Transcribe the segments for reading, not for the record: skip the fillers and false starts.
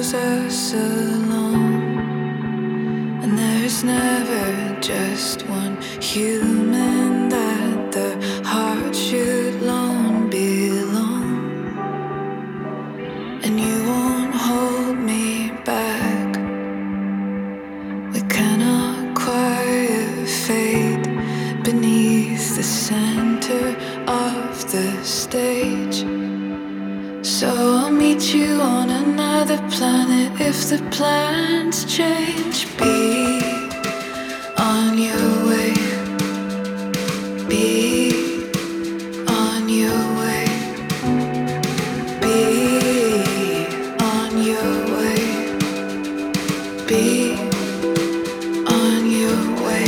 throws us along, and there is never just one human that the heart should long belong. And you won't hold me back. We cannot quiet fate beneath the center of the stage. So I'll meet you on another planet if the plans change. Be on your way. Be on your way. Be on your way. Be on your way.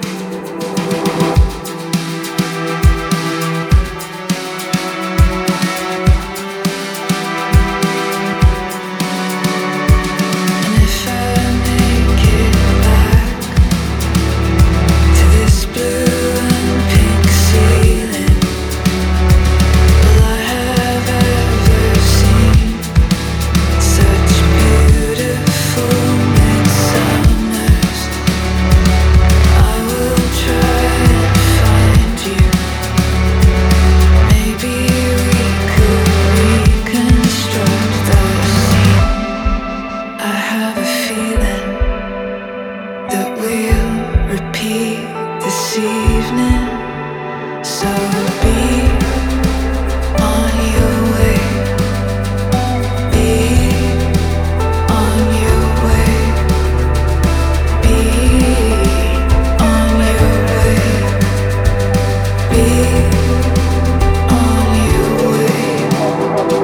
This evening, so be on your way. Be on your way. Be on your way. Be on your way.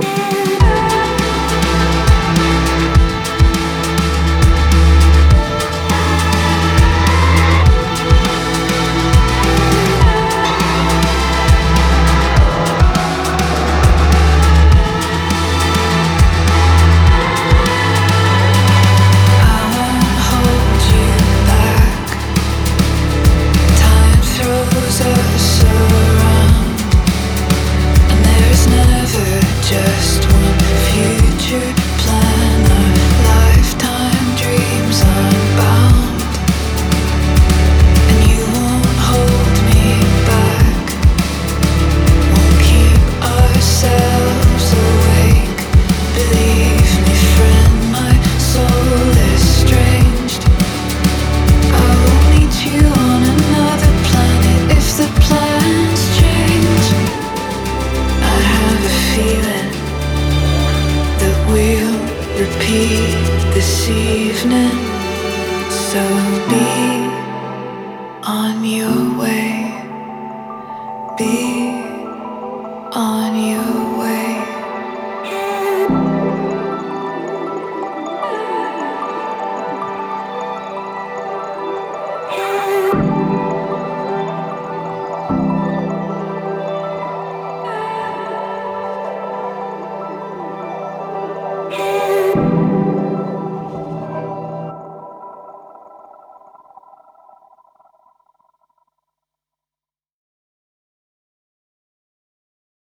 Just one future plan, our lifetime dreams unbound. And you won't hold me back, won't keep ourselves awake. Believe me, friend, my soul is estranged. I will meet you on another planet if the plans change. I have a feeling that we'll repeat this evening. So be on your way. Be